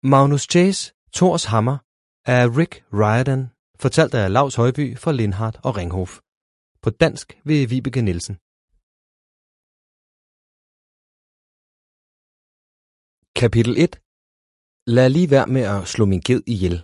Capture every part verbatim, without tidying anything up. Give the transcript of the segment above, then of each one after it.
Magnus Chase, Thors hammer af Rick Riordan, fortalt af Laus Højby for Lindhardt og Ringhof. På dansk ved Vibeke Nielsen. Kapitel et. Lad lige være med at slå min ged ihjel.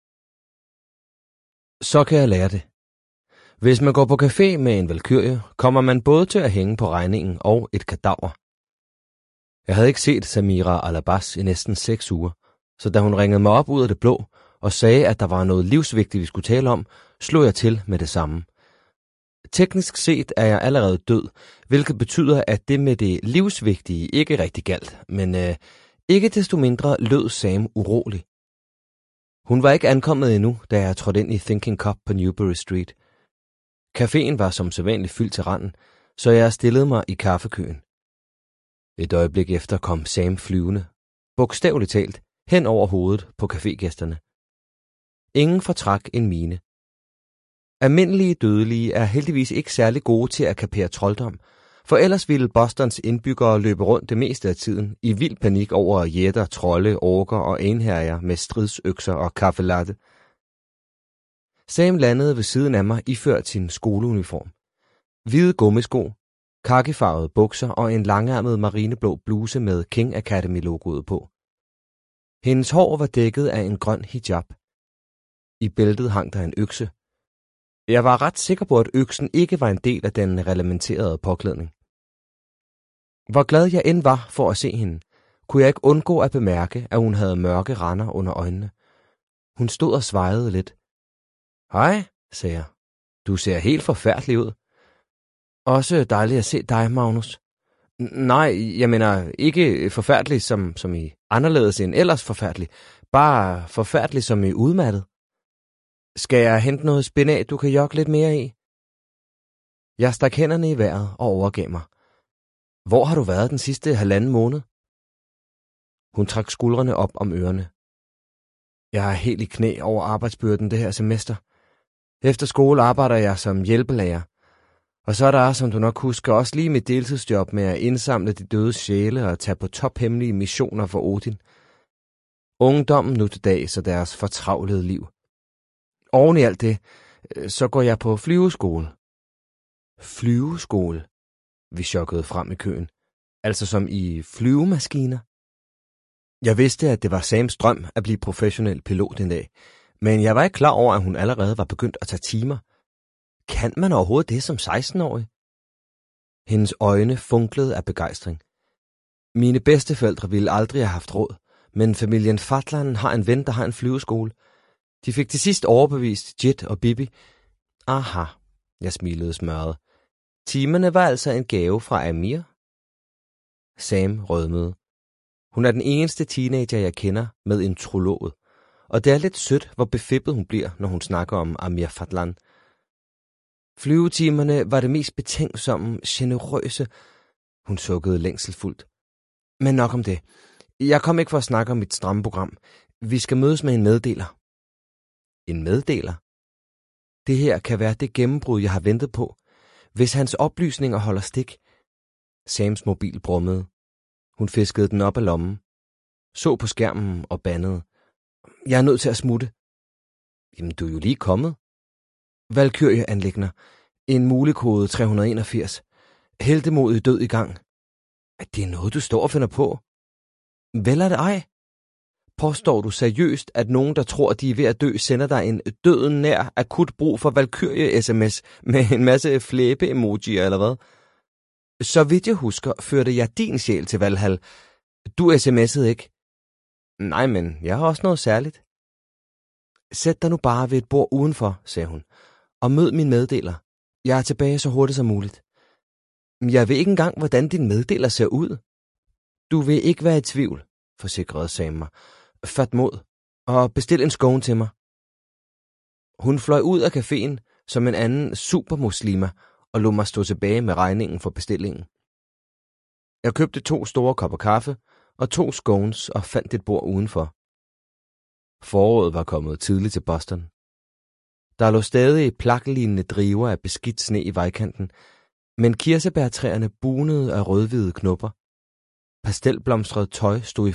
Så kan jeg lære det. Hvis man går på café med en valkyrie, kommer man både til at hænge på regningen og et kadaver. Jeg havde ikke set Samira Alabas i næsten seks uger, så da hun ringede mig op ud af det blå og sagde, at der var noget livsvigtigt, vi skulle tale om, slog jeg til med det samme. Teknisk set er jeg allerede død, hvilket betyder, at det med det livsvigtige ikke rigtig galt, men øh, ikke desto mindre lød Sam urolig. Hun var ikke ankommet endnu, da jeg trådte ind i Thinking Cup på Newbury Street. Caféen var som sædvanligt fyldt til randen, så jeg stillede mig i kaffekøen. Et øjeblik efter kom Sam flyvende, bogstaveligt talt, hen over hovedet på cafégæsterne. Ingen fortrak en mine. Almindelige dødelige er heldigvis ikke særlig gode til at kapere trolddom, for ellers ville Bostons indbyggere løbe rundt det meste af tiden i vild panik over jætter, trolde, orker og enherjer med stridsøkser og kaffe latte. Sam landede ved siden af mig iført sin skoleuniform. Hvide gummisko, kakifarvede bukser og en langærmet marineblå bluse med King Academy-logoet på. Hendes hår var dækket af en grøn hijab. I bæltet hang der en økse. Jeg var ret sikker på, at øksen ikke var en del af den reglementerede påklædning. Hvor glad jeg end var for at se hende, kunne jeg ikke undgå at bemærke, at hun havde mørke render under øjnene. Hun stod og svajede lidt. Hej, sagde jeg. Du ser helt forfærdelig ud. Også dejligt at se dig, Magnus. N- nej, jeg mener ikke forfærdelig som, som i anderledes end ellers forfærdelig. Bare forfærdelig som i udmattet. Skal jeg hente noget spinat, du kan jogge lidt mere i? Jeg stak hænderne i vejret og overgav mig. Hvor har du været den sidste halvanden måned? Hun trak skuldrene op om ørerne. Jeg er helt i knæ over arbejdsbyrden det her semester. Efter skole arbejder jeg som hjælpelærer. Og så er der, som du nok husker, også lige mit deltidsjob med at indsamle de døde sjæle og tage på tophemmelige missioner for Odin. Ungdommen nu til dags og deres fortravlede liv. Oven i alt det, så går jeg på flyveskole. Flyveskole? Vi chokkede frem i køen. Altså som i flyvemaskiner? Jeg vidste, at det var Sams drøm at blive professionel pilot en dag, men jeg var ikke klar over, at hun allerede var begyndt at tage timer. Kan man overhovedet det som seksten-årig? Hendes øjne funklede af begejstring. Mine bedsteforældre ville aldrig have haft råd, men familien Fatland har en ven, der har en flyveskole. De fik til sidst overbevist Jit og Bibi. Aha, jeg smilede smørret. Timerne var altså en gave fra Amir. Sam rødmede. Hun er den eneste teenager, jeg kender med en trolovet, og det er lidt sødt, hvor befippet hun bliver, når hun snakker om Amir Fatland. Flyvetimerne var det mest betænksomme, generøse. Hun sukkede længselfuldt. Men nok om det. Jeg kom ikke for at snakke om mit stramme program. Vi skal mødes med en meddeler. En meddeler? Det her kan være det gennembrud, jeg har ventet på. Hvis hans oplysninger holder stik. Sams mobil brummede. Hun fiskede den op af lommen. Så på skærmen og bandede. Jeg er nødt til at smutte. Jamen, du er jo lige kommet. Valkyrie-anliggender. En mulig kode tre hundrede enogfirs. Heltemodig død i gang. Er det noget, du står og finder på? Vel er det ej. Påstår du seriøst, at nogen, der tror, de er ved at dø, sender dig en døden nær akut brug for Valkyrie-S M S med en masse flæbe-emojier eller hvad? Så vidt jeg husker, førte jeg din sjæl til Valhall. Du sms'ede ikke. Nej, men jeg har også noget særligt. Sæt dig nu bare ved et bord udenfor, sagde hun, og mød min meddeler. Jeg er tilbage så hurtigt som muligt. Jeg ved ikke engang, hvordan din meddeler ser ud. Du vil ikke være i tvivl, forsikrede Sam mig. Fat mod, og bestil en scone til mig. Hun fløj ud af caféen som en anden supermuslima og lod mig stå tilbage med regningen for bestillingen. Jeg købte to store kopper kaffe og to scones og fandt et bord udenfor. Foråret var kommet tidligt til Boston. Der lå stadig plaklignende driver af beskidt sne i vejkanten, men kirsebærtræerne bunede af rødhvide knopper. Pastelblomstret tøj stod i